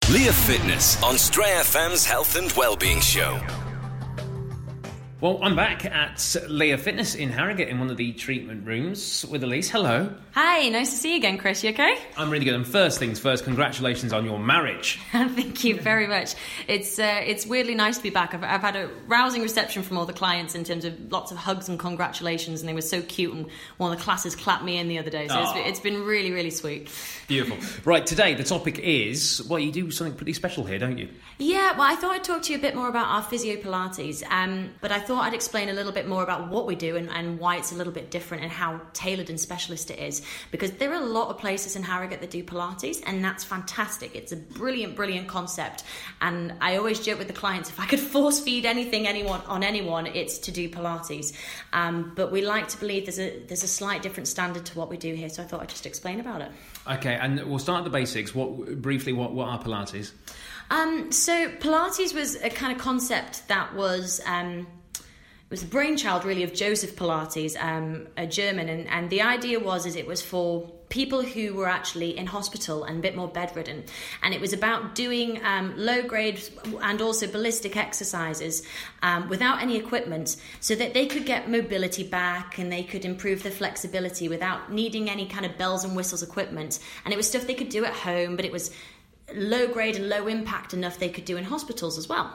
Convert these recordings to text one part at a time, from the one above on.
Leah Fitness on Stray FM's Health and Wellbeing Show. Well, I'm back at Leah Fitness in Harrogate in one of the treatment rooms with Elise. Hello. Hi, nice to see you again, Chris. You okay? I'm really good. And first things first, congratulations on your marriage. Thank you very much. It's weirdly nice to be back. I've had a rousing reception from all the clients in terms of lots of hugs and congratulations, and they were so cute, and one of the classes clapped me in the other day, so it's been really, really sweet. Beautiful. Right, today the topic is, well, you do something pretty special here, don't you? Yeah, well, I thought I'd talk to you a bit more about our Physio Pilates, but I thought I'd explain a little bit more about what we do and why it's a little bit different and how tailored and specialist it is, because there are a lot of places in Harrogate that do Pilates, and that's fantastic. It's a brilliant, brilliant concept, and I always joke with the clients, if I could force feed anything on anyone, it's to do Pilates, but we like to believe there's a slight different standard to what we do here, so I thought I'd just explain about it. Okay, and we'll start at the basics. What are Pilates? So Pilates was a kind of concept that was it was the brainchild really of Joseph Pilates, a German, and the idea was it was for people who were actually in hospital and a bit more bedridden, and it was about doing low grade and also ballistic exercises without any equipment, so that they could get mobility back and they could improve their flexibility without needing any kind of bells and whistles equipment. And it was stuff they could do at home, but it was low grade and low impact enough they could do in hospitals as well.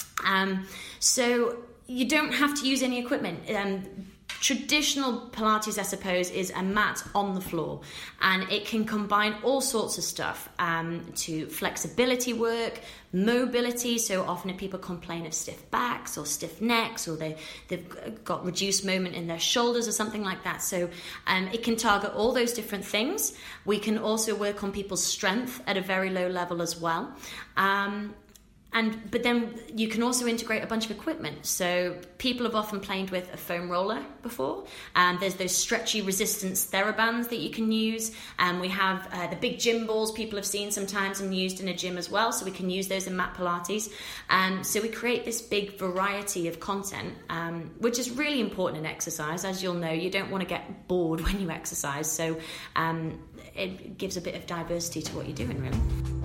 So you don't have to use any equipment. Traditional Pilates, I suppose, is a mat on the floor, and it can combine all sorts of stuff to flexibility work, mobility. So often if people complain of stiff backs or stiff necks, or they've got reduced movement in their shoulders or something like that. So it can target all those different things. We can also work on people's strength at a very low level as well. But then you can also integrate a bunch of equipment. So people have often played with a foam roller before. There's those stretchy resistance TheraBands that you can use. We have the big gym balls people have seen sometimes and used in a gym as well. So we can use those in mat Pilates. So we create this big variety of content, which is really important in exercise. As you'll know, you don't want to get bored when you exercise. So it gives a bit of diversity to what you're doing, really.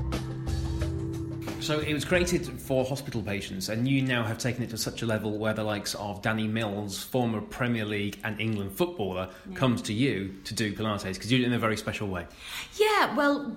So it was created for hospital patients, and you now have taken it to such a level where the likes of Danny Mills, former Premier League and England footballer, comes to you to do Pilates, because you do it in a very special way. Yeah, well,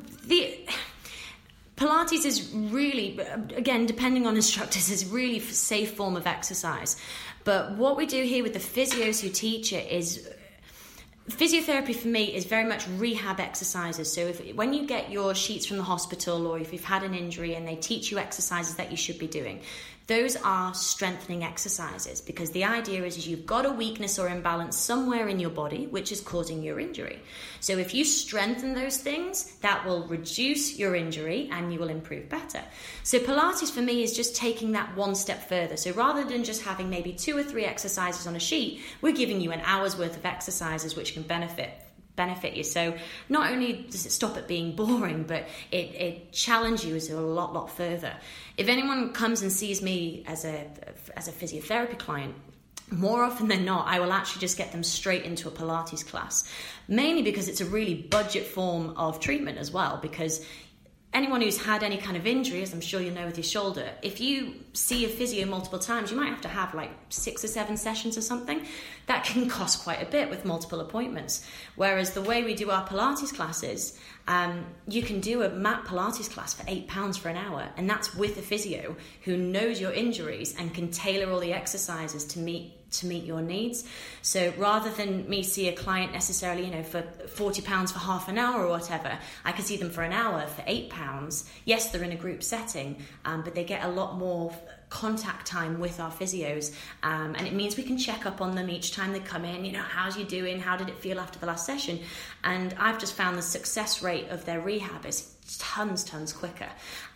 Pilates is really, again, depending on instructors, is really a safe form of exercise. But what we do here with the physios who teach it is... Physiotherapy for me is very much rehab exercises. So when you get your sheets from the hospital, or if you've had an injury and they teach you exercises that you should be doing, those are strengthening exercises, because the idea is you've got a weakness or imbalance somewhere in your body which is causing your injury. So if you strengthen those things, that will reduce your injury and you will improve better. So Pilates for me is just taking that one step further. So rather than just having maybe 2 or 3 exercises on a sheet, we're giving you an hour's worth of exercises which can benefit you. So not only does it stop it being boring, but it challenges you a lot further. If anyone comes and sees me as a physiotherapy client, more often than not, I will actually just get them straight into a Pilates class, mainly because it's a really budget form of treatment as well, because anyone who's had any kind of injury, as I'm sure you know with your shoulder, if you see a physio multiple times, you might have to have like 6 or 7 sessions or something. That can cost quite a bit with multiple appointments. Whereas the way we do our Pilates classes, you can do a mat Pilates class for £8 for an hour, and that's with a physio who knows your injuries and can tailor all the exercises to meet your needs. So rather than me see a client necessarily, for £40 for half an hour or whatever, I could see them for an hour for £8. Yes, they're in a group setting, but they get a lot more contact time with our physios, and it means we can check up on them each time they come in. How's you doing? How did it feel after the last session? And I've just found the success rate of their rehab is tons quicker.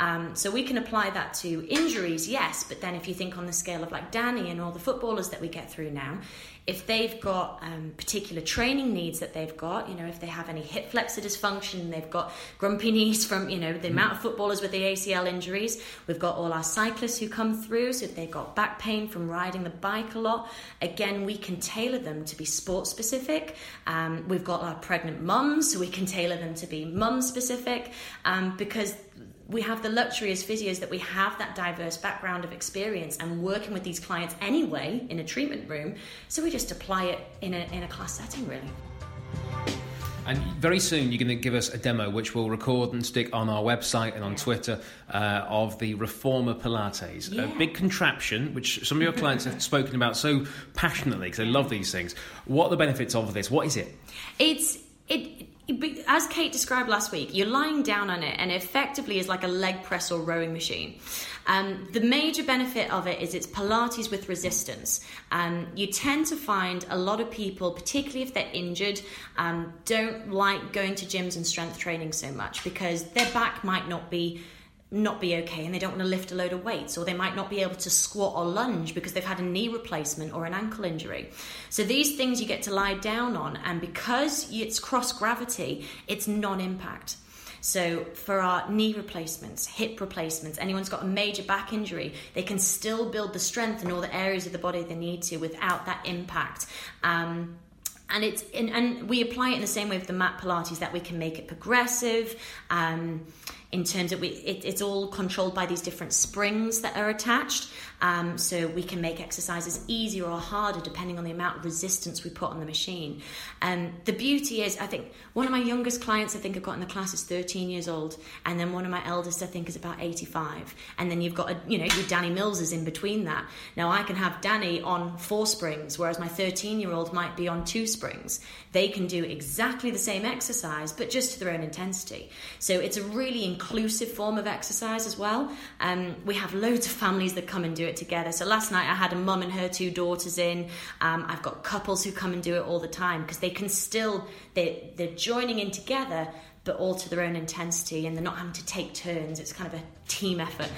So we can apply that to injuries, yes, but then if you think on the scale of like Danny and all the footballers that we get through now, if they've got particular training needs that they've got, if they have any hip flexor dysfunction, they've got grumpy knees from, the amount of footballers with the ACL injuries. We've got all our cyclists who come through, so if they've got back pain from riding the bike a lot, again, we can tailor them to be sport specific. We've got our pregnant mums, so we can tailor them to be mum specific, because we have the luxury as physios that we have that diverse background of experience and working with these clients anyway in a treatment room, so we just apply it in a class setting, really. And very soon you're going to give us a demo which we'll record and stick on our website and on Twitter of the Reformer Pilates. Yeah. A big contraption which some of your clients have spoken about so passionately because they love these things. What are the benefits of this? What is it? As Kate described last week, you're lying down on it and it effectively is like a leg press or rowing machine. The major benefit of it is it's Pilates with resistance. You tend to find a lot of people, particularly if they're injured, don't like going to gyms and strength training so much because their back might not be okay and they don't want to lift a load of weights, or they might not be able to squat or lunge because they've had a knee replacement or an ankle injury. So these things you get to lie down on, and because it's cross gravity, it's non-impact. So for our knee replacements, hip replacements, anyone's got a major back injury, they can still build the strength in all the areas of the body they need to without that impact. And we apply it in the same way with the mat Pilates, that we can make it progressive. In terms of it's all controlled by these different springs that are attached, so we can make exercises easier or harder depending on the amount of resistance we put on the machine. The beauty is, I think one of my youngest clients I've got in the class is 13 years old, and then one of my eldest I think is about 85, and then you've got your Danny Millses in between that. Now I can have Danny on 4 springs, whereas my 13-year-old might be on 2 springs. They can do exactly the same exercise, but just to their own intensity. So it's a really inclusive form of exercise as well. We have loads of families that come and do it together. So last night I had a mum and her 2 daughters in. I've got couples who come and do it all the time because they can still, they're joining in together, but all to their own intensity, and they're not having to take turns. It's kind of a team effort.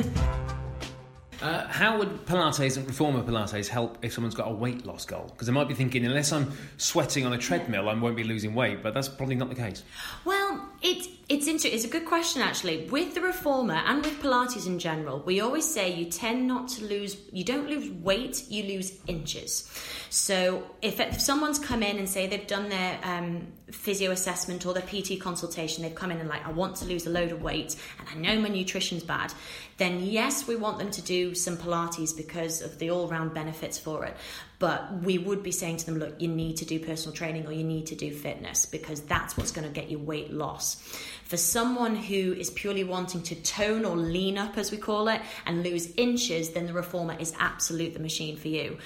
How would Pilates and Reformer Pilates help if someone's got a weight loss goal? Because they might be thinking, unless I'm sweating on a treadmill, I won't be losing weight, but that's probably not the case. Well, it's a good question actually. With the Reformer and with Pilates in general, we always say you don't lose weight, you lose inches. So if someone's come in and say they've done their physio assessment or their PT consultation, they've come in and I want to lose a load of weight and I know my nutrition's bad, then yes, we want them to do some Pilates because of the all-round benefits for it. But we would be saying to them, look, you need to do personal training or you need to do fitness because that's what's going to get you weight loss. For someone who is purely wanting to tone or lean up, as we call it, and lose inches, then the Reformer is absolute the machine for you.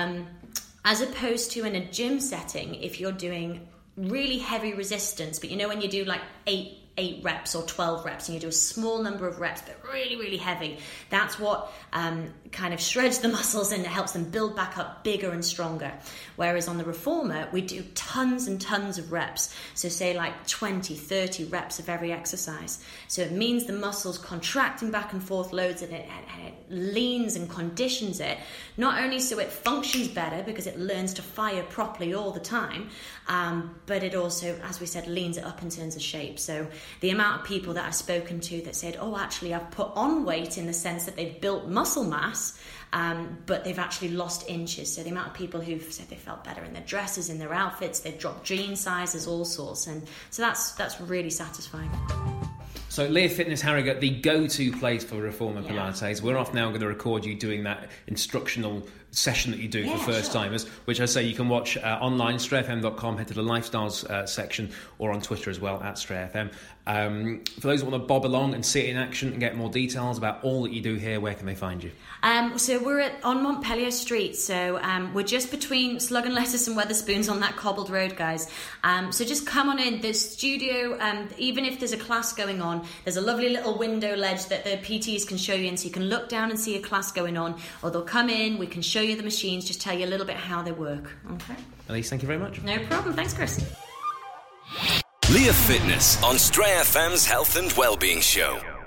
As opposed to in a gym setting, if you're doing really heavy resistance, but when you do like 8 reps or 12 reps and you do a small number of reps but really, really heavy, that's what kind of shreds the muscles and it helps them build back up bigger and stronger. Whereas on the Reformer, we do tons and tons of reps. So say like 20, 30 reps of every exercise. So it means the muscles contracting back and forth loads and it leans and conditions it, not only so it functions better because it learns to fire properly all the time, but it also, as we said, leans it up and turns the shape. So the amount of people that I've spoken to that said, oh, actually I've put on weight in the sense that they've built muscle mass, but they've actually lost inches. So the amount of people who've said they felt better in their dresses, in their outfits, they've dropped jean sizes, all sorts. And so that's really satisfying. So Leah Fitness Harrogate, the go-to place for Reformer Pilates. We're off now going to record you doing that instructional session that you do for first-timers, which I say you can watch online, strayfm.com, head to the lifestyles section, or on Twitter as well, @StrayFM. For those who want to bob along and see it in action and get more details about all that you do here, where can they find you? So we're on Montpellier Street, so we're just between Slug and Lettuce and Weatherspoons on that cobbled road, guys. So just come on in. The studio, even if there's a class going on, there's a lovely little window ledge that the PTs can show you in, so you can look down and see a class going on, or they'll come in, we can show you the machines, just tell you a little bit how they work. Okay. Elise, thank you very much. No problem. Thanks, Chris. Leah Fitness on Stray FM's Health and Wellbeing Show.